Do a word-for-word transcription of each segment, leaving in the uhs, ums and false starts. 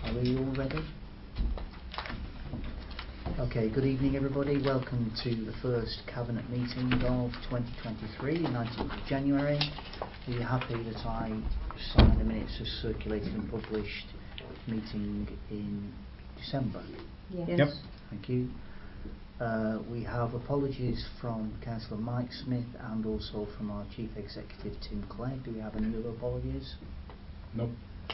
Are we all ready? Okay, good evening everybody. Welcome to the first Cabinet meeting of twenty twenty-three, nineteenth of January. Are you happy that I signed the minutes as circulated and published meeting in December? Yes. Yep. Thank you. Uh, we have apologies from Councillor Mike Smith and also from our Chief Executive Tim Clegg. Do we have any other apologies? Nope.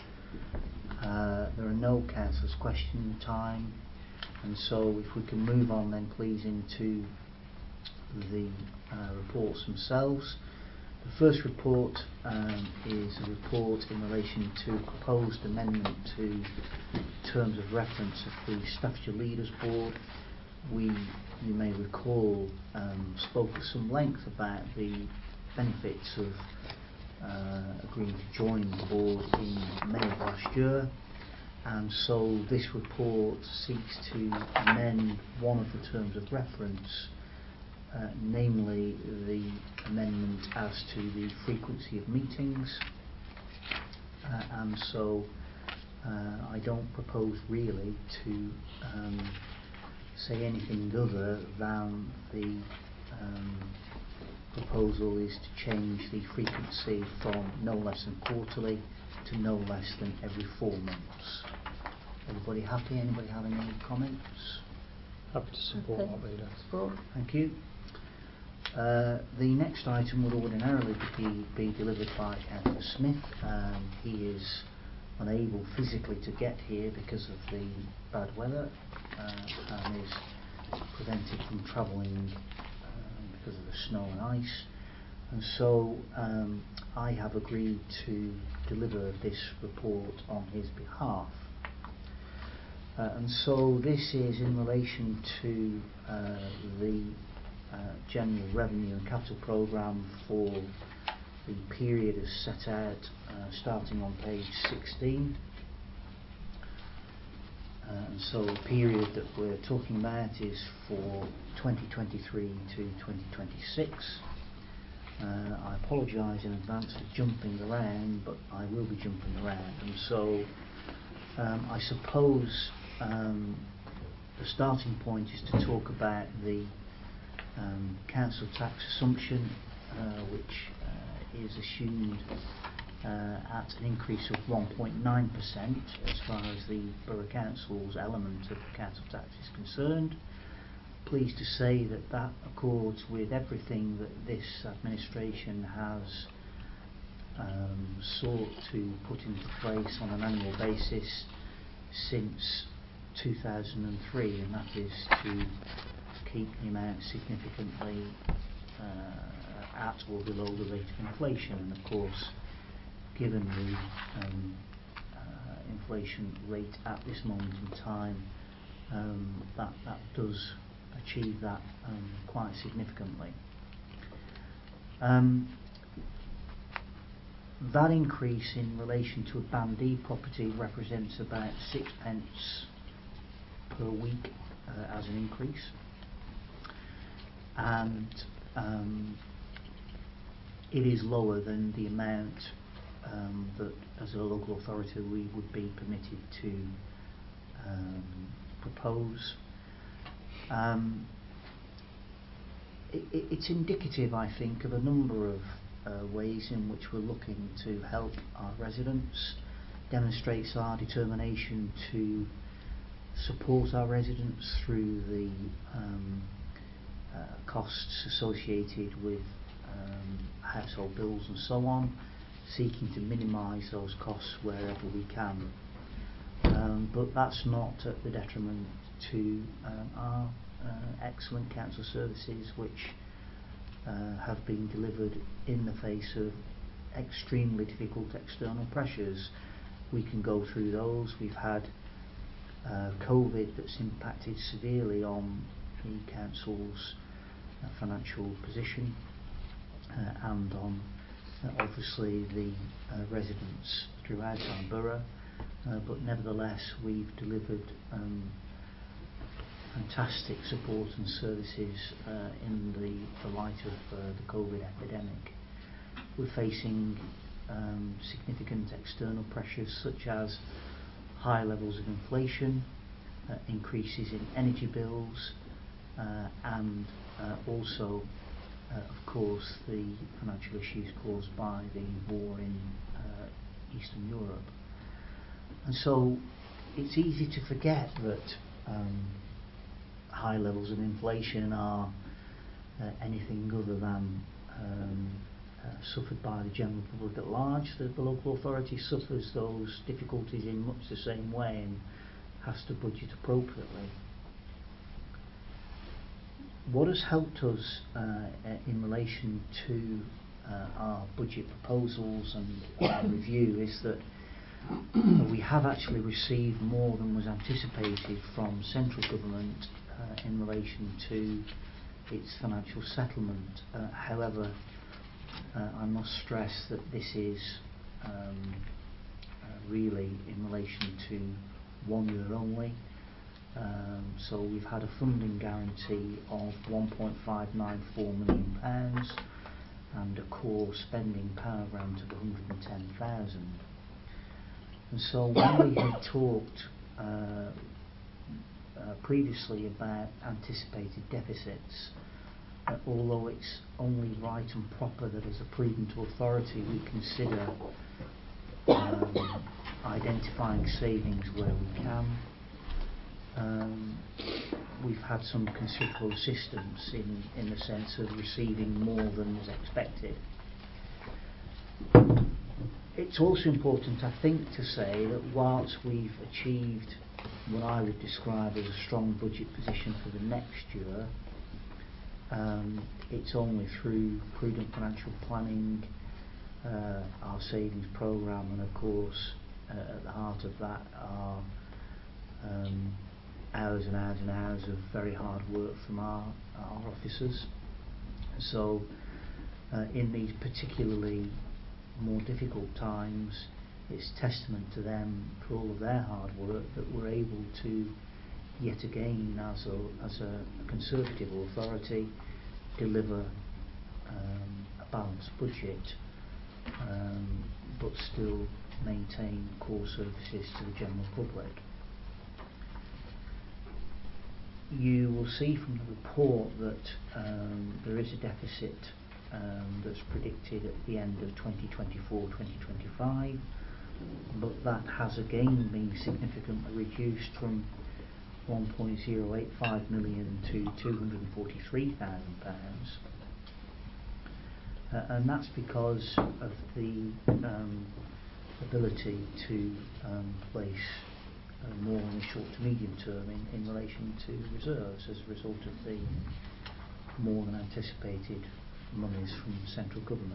Uh, there are no councillors' question time, and so if we can move on then please into the uh, reports themselves. The first report um, is a report in relation to a proposed amendment to terms of reference of the Staffordshire Leaders Board. We, you may recall, um, spoke at some length about the benefits of uh, agreeing to join the board in May of last year, and so this report seeks to amend one of the terms of reference, uh, namely the amendment as to the frequency of meetings, uh, and so uh, I don't propose really to um, say anything other than the um, proposal is to change the frequency from no less than quarterly to no less than every four months. Everybody happy? Anybody have any comments? Happy to support Okay. that, Leader. Support. Thank you. Uh, the next item would ordinarily be, be delivered by Councillor Smith. Um, he is unable physically to get here because of the bad weather uh, and is prevented from travelling um, because of the snow and ice, and so um, I have agreed to deliver this report on his behalf. Uh, and so this is in relation to uh, the uh, general revenue and capital programme for the period as set out uh, starting on page sixteen. Uh, and so the period that we're talking about is for twenty twenty-three to twenty twenty-six. Uh, I apologise in advance for jumping around, but I will be jumping around, and so um, I suppose um, the starting point is to talk about the um, council tax assumption, uh, which uh, is assumed uh, at an increase of one point nine percent as far as the Borough Council's element of the council tax is concerned. Pleased to say that that accords with everything that this administration has um, sought to put into place on an annual basis since two thousand three, and that is to keep the amount significantly uh, at or below the rate of inflation. And of course, given the um, uh, inflation rate at this moment in time, um, that, that does achieve that um, quite significantly. Um, that increase in relation to a Band D property represents about six pence per week uh, as an increase, and um, it is lower than the amount um, that as a local authority we would be permitted to um, propose. Um, it, it's indicative, I think, of a number of uh, ways in which we're looking to help our residents, demonstrates our determination to support our residents through the um, uh, costs associated with um, household bills and so on, seeking to minimise those costs wherever we can. Um, but that's not at the detriment to um, our uh, excellent council services, which uh, have been delivered in the face of extremely difficult external pressures. We can go through those. We've had uh, COVID that's impacted severely on the council's uh, financial position uh, and on uh, obviously the uh, residents throughout our borough. Uh, but nevertheless, we've delivered um, fantastic support and services uh, in the, the light of uh, the COVID epidemic. We're facing um, significant external pressures such as high levels of inflation, uh, increases in energy bills, uh, and uh, also, uh, of course, the financial issues caused by the war in uh, Eastern Europe. And so it's easy to forget that um, high levels of inflation are uh, anything other than um, uh, suffered by the general public at large. That the local authority suffers those difficulties in much the same way and has to budget appropriately. What has helped us uh, in relation to uh, our budget proposals and our review is that we have actually received more than was anticipated from central government uh, in relation to its financial settlement. Uh, however, uh, I must stress that this is um, uh, really in relation to one year only. Um, so we've had a funding guarantee of one point five nine four million pounds and a core spending power grant of one hundred ten thousand. And so when we had talked uh, uh, previously about anticipated deficits, uh, although it's only right and proper that as a prudent authority we consider um, identifying savings where we can, um, we've had some considerable assistance in, in the sense of receiving more than was expected. It's also important, I think, to say that whilst we've achieved what I would describe as a strong budget position for the next year, um, it's only through prudent financial planning, uh, our savings programme, and of course uh, at the heart of that are um, hours and hours and hours of very hard work from our, our officers. So uh, in these particularly more difficult times, it's testament to them for all of their hard work that we're able to yet again, as a, as a, a Conservative authority, deliver um, a balanced budget, um, but still maintain core services to the general public. You will see from the report that um, there is a deficit um, that's predicted at the end of twenty twenty-four twenty twenty-five, but that has again been significantly reduced from one point zero eight five million to two hundred forty-three thousand pounds, uh, and that's because of the um, ability to um, place uh, more in the short to medium term in, in relation to reserves as a result of the more than anticipated monies from central government.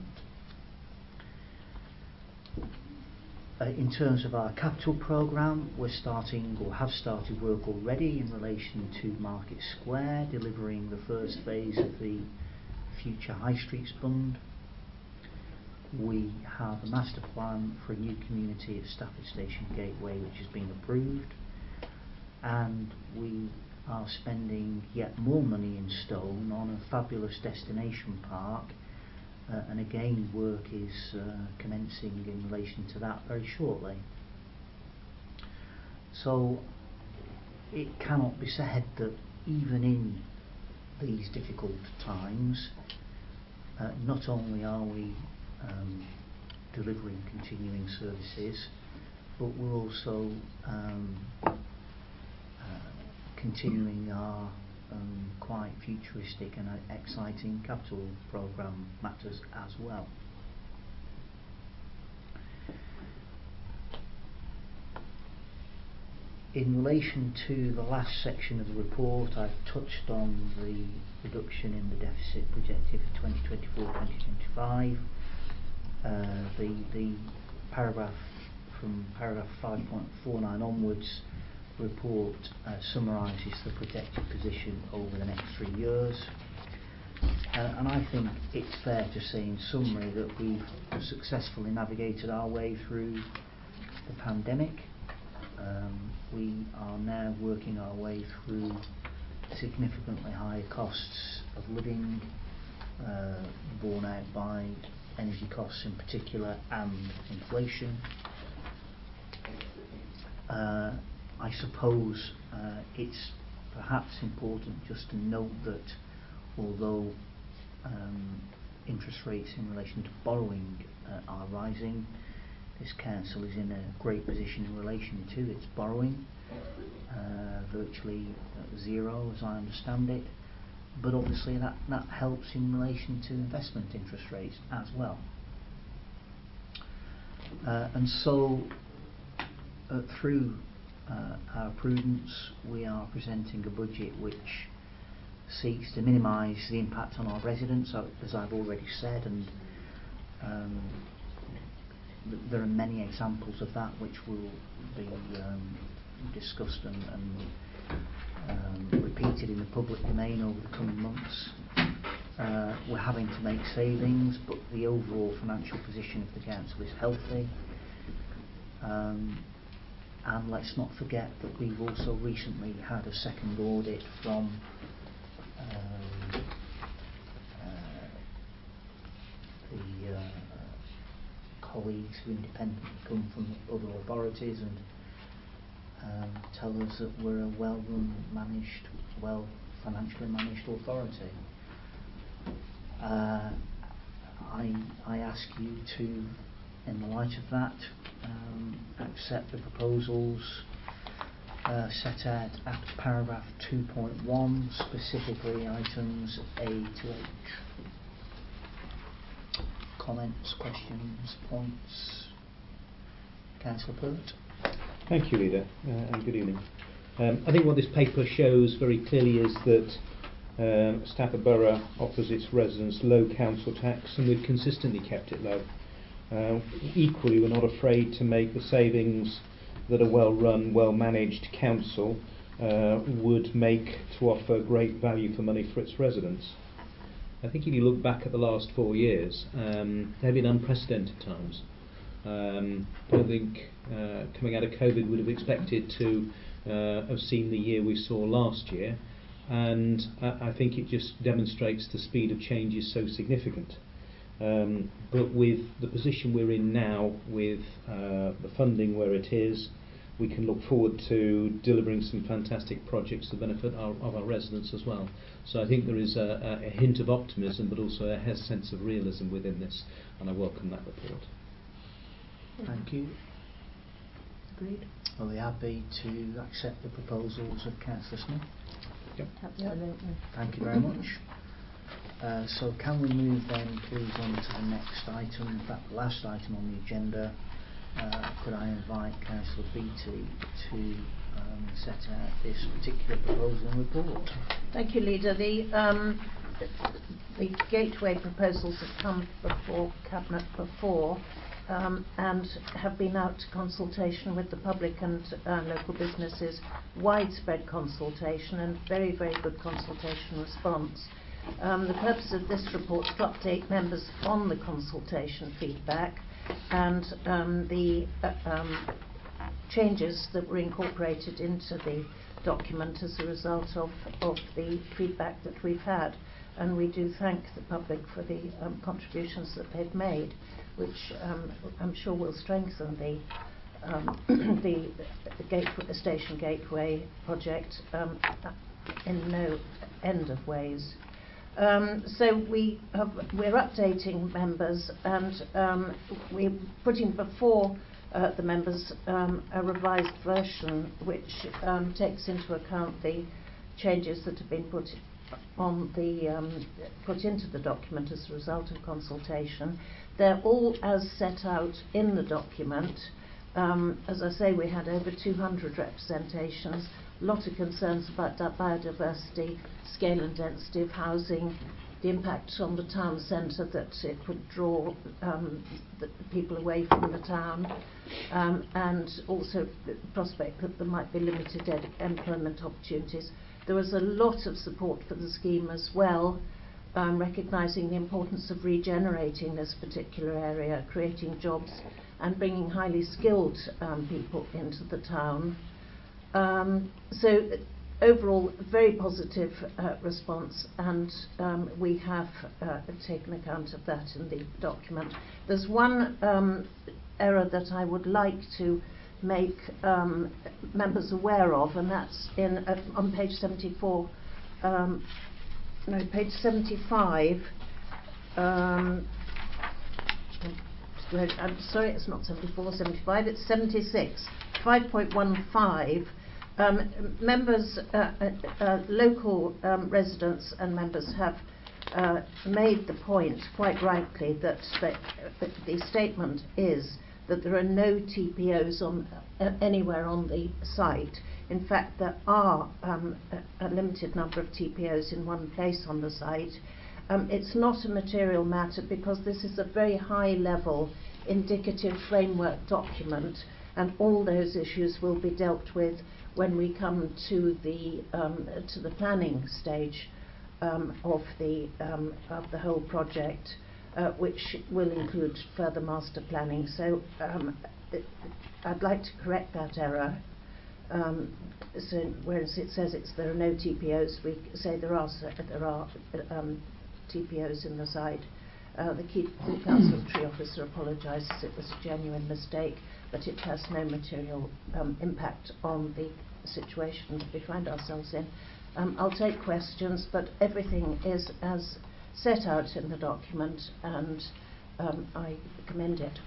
Uh, in terms of our capital programme, we're starting or have started work already in relation to Market Square, delivering the first phase of the Future High Streets Fund. We have a master plan for a new community at Stafford Station Gateway which has been approved, and we are spending yet more money in stone on a fabulous destination park, uh, and again work is uh, commencing in relation to that very shortly. So it cannot be said that even in these difficult times, uh, not only are we um, delivering continuing services, but we're also um, uh, continuing our um, quite futuristic and uh, exciting capital programme matters as well. In relation to the last section of the report, I've touched on the reduction in the deficit projected for twenty twenty-four twenty twenty-five. Uh, the, the paragraph from paragraph five point four nine onwards report uh, summarises the projected position over the next three years, uh, and I think it's fair to say in summary that we've successfully navigated our way through the pandemic. Um, we are now working our way through significantly higher costs of living, uh, borne out by energy costs in particular and inflation. Uh, uh, I suppose uh, it's perhaps important just to note that although um, interest rates in relation to borrowing uh, are rising, this council is in a great position in relation to its borrowing, uh, virtually uh, zero as I understand it, but obviously that, that helps in relation to investment interest rates as well. Uh, and so uh, through uh, our prudence we are presenting a budget which seeks to minimise the impact on our residents, as I've already said, and um, th there are many examples of that which will be um, discussed and, and um, repeated in the public domain over the coming months. Uh, we're having to make savings, but the overall financial position of the council is healthy. Um, and let's not forget that we've also recently had a second audit from um, uh, the uh, colleagues who independently come from other authorities and um, tell us that we're a well-run, managed, well financially managed authority. Uh, I, I ask you to, in the light of that, um, accept the proposals uh, set out at paragraph two point one, specifically items A to H. Comments, questions, points? Councillor Pert. Thank you, Leader, uh, and good evening. Um, I think what this paper shows very clearly is that Um, Stafford Borough offers its residents low council tax, and we've consistently kept it low. Uh, equally, we're not afraid to make the savings that a well-run, well-managed council uh, would make to offer great value for money for its residents. I think if you look back at the last four years, um, there have been unprecedented times. Um, I don't think uh, coming out of COVID would have expected to uh, have seen the year we saw last year. And I think it just demonstrates the speed of change is so significant. Um, but with the position we're in now, with uh, the funding where it is, we can look forward to delivering some fantastic projects to benefit our, of our residents as well. So I think there is a, a hint of optimism, but also a sense of realism within this, and I welcome that report. Thank you. Agreed. Are we happy to accept the proposals of Councillor Smith? Yep. Absolutely. Thank you very much. Uh, so can we move then please on to the next item, in fact the last item on the agenda. Uh, could I invite Councillor Beattie to um, set out this particular proposal and report? Thank you, Leader. The, um, the gateway proposals have come before Cabinet before um, and have been out to consultation with the public and uh, local businesses, widespread consultation and very, very good consultation response. Um, the purpose of this report is to update members on the consultation feedback and um, the uh, um, changes that were incorporated into the document as a result of, of the feedback that we've had. And we do thank the public for the um, contributions that they've made, which um, I'm sure will strengthen the um, the, the, gateway, the station gateway project um, in no end of ways. Um, so we have, we're updating members, and um, we're putting before uh, the members um, a revised version which um, takes into account the changes that have been put on the um, put into the document as a result of consultation. They're all as set out in the document. Um, as I say, we had over two hundred representations, a lot of concerns about that biodiversity, scale and density of housing, the impact on the town centre that it would draw um, the people away from the town, um, and also the prospect that there might be limited ed- employment opportunities. There was a lot of support for the scheme as well, um, recognising the importance of regenerating this particular area, creating jobs and bringing highly skilled um, people into the town. Um, so overall, very positive uh, response, and um, we have uh, taken account of that in the document. There's one um, error that I would like to make um, members aware of, and that's in uh, on page seventy-four, um, no, page seventy-five. Um, I'm sorry, it's not seventy-four, seventy-five, it's seventy-six. five point one five. Um, members, uh, uh, uh, local um, residents and members have uh, made the point, quite rightly, that the, uh, the statement is that there are no T P Os on uh, anywhere on the site. In fact, there are um, a, a limited number of T P Os in one place on the site. Um, it's not a material matter because this is a very high level indicative framework document, and all those issues will be dealt with when we come to the um, to the planning stage um, of the um, of the whole project, uh, which will include further master planning. So um, it, I'd like to correct that error. Um, so whereas it says it's there are no T P Os, we say there are there are um, T P Os in the site. Uh, the key the council tree officer apologises. It was a genuine mistake, but it has no material um, impact on the situation that we find ourselves in. Um, I'll take questions, but everything is as set out in the document, and um, I commend it.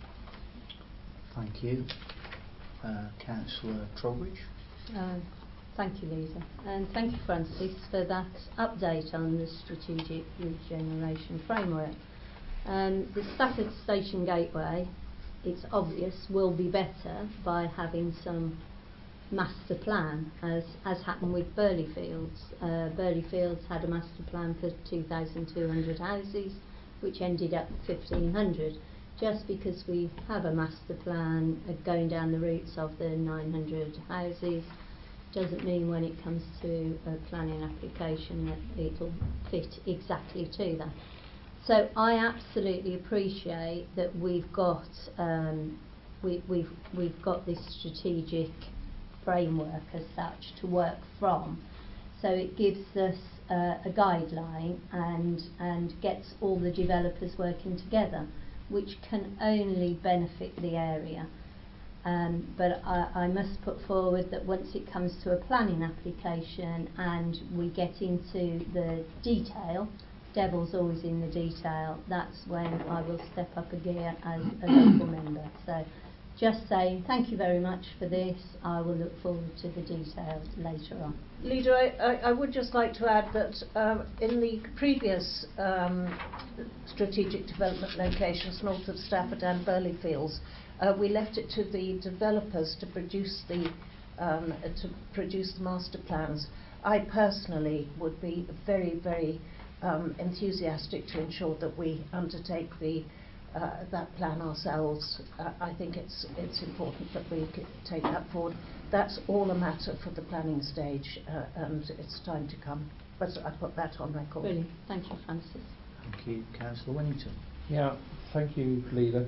Thank you. Uh, Councillor Trowbridge. Uh, thank you, Lisa, and thank you, Francis, for that update on the strategic regeneration framework. Um, the Stafford Station Gateway, it's obvious, will be better by having some master plan, as as happened with Burley Fields. Uh, Burley Fields had a master plan for two thousand two hundred houses, which ended up fifteen hundred. Just because we have a master plan uh, going down the routes of the nine hundred houses doesn't mean when it comes to a planning application that it'll fit exactly to that. So I absolutely appreciate that we've got um, we, we've we've got this strategic framework as such to work from. So it gives us uh, a guideline and and gets all the developers working together, which can only benefit the area. Um, but I, I must put forward that once it comes to a planning application and we get into the detail, devil's always in the detail, that's when I will step up a gear as a local member. So just saying thank you very much for this. I will look forward to the details later on. Leader, I, I, I would just like to add that um, in the previous um, strategic development locations north of Stafford and Burley Fields, uh, we left it to the developers to produce the um, to produce the master plans. I personally would be very, very um, enthusiastic to ensure that we undertake the Uh, that plan ourselves. Uh, I think it's it's important that we c- take that forward. That's all a matter for the planning stage, uh, and it's time to come. But I put that on record. Brilliant. Thank you, Francis. Thank you. Councillor Winnington. Yeah, thank you, leader.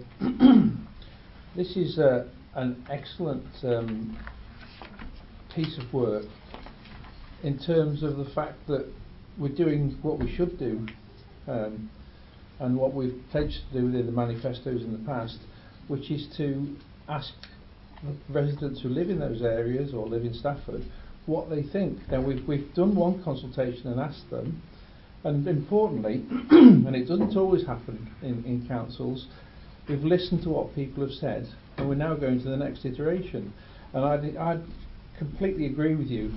This is uh, an excellent um, piece of work in terms of the fact that we're doing what we should do. Um, and what we've pledged to do within the manifestos in the past, which is to ask residents who live in those areas or live in Stafford what they think. Now we've, we've done one consultation and asked them, and importantly, and it doesn't always happen in, in councils, we've listened to what people have said, and we're now going to the next iteration. And I'd, I'd completely agree with you.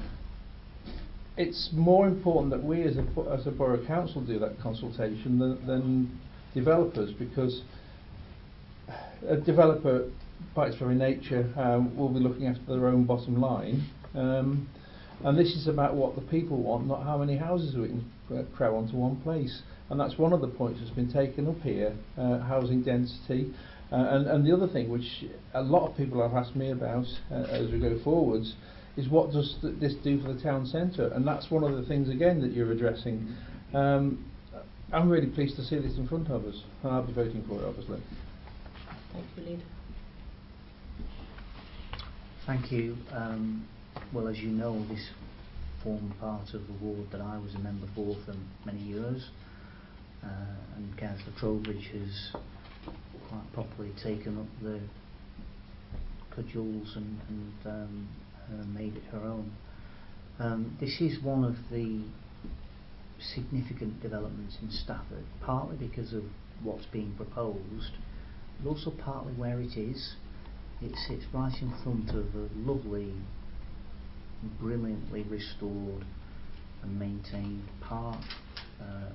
It's more important that we as a, as a borough council do that consultation than, than developers, because a developer by its very nature um, will be looking after their own bottom line, um, and this is about what the people want, not how many houses we can uh, crowd onto one place. And that's one of the points that's been taken up here, uh, housing density, uh, and, and the other thing which a lot of people have asked me about uh, as we go forwards is what does th- this do for the town centre, and that's one of the things again that you're addressing. Um, I'm really pleased to see this in front of us, and I'll be voting for it, obviously. Thank you, Leader. Thank you. Um, well, as you know, this formed part of the ward that I was a member for for many years, uh, and Councillor Trowbridge has quite properly taken up the cudgels and, and um, uh, made it her own. Um, this is one of the significant developments in Stafford, partly because of what's being proposed, but also partly where it is. It sits right in front of a lovely, brilliantly restored and maintained park, uh,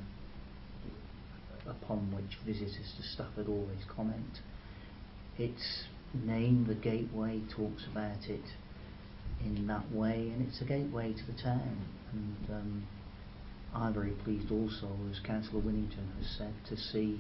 upon which visitors to Stafford always comment. Its name, the Gateway, talks about it in that way, and it's a gateway to the town. And um, I'm very pleased also, as Councillor Winnington has said, to see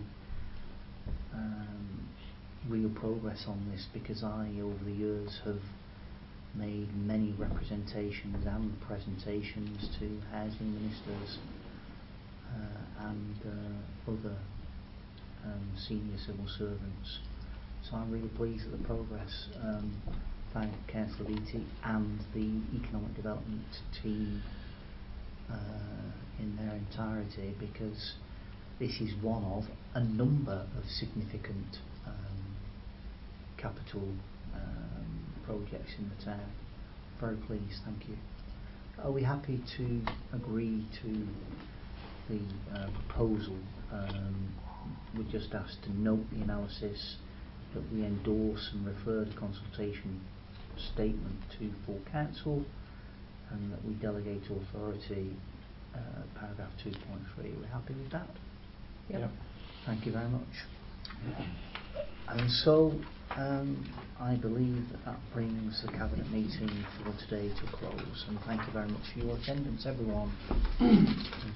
um, real progress on this, because I, over the years, have made many representations and presentations to housing ministers uh, and uh, other um, senior civil servants. So I'm really pleased at the progress. Um, thank Councillor Beattie and the Economic Development team uh, in their entirety, because this is one of a number of significant um, capital um, projects in the town. Very pleased, thank you. Are we happy to agree to the uh, proposal? Um, we just asked to note the analysis, that we endorse and refer the consultation statement to full council, and that we delegate authority, uh, paragraph two point three. Are we happy with that? Yep. Yep. Thank you very much. And so um, I believe that that brings the Cabinet meeting for today to a close, and thank you very much for your attendance, everyone.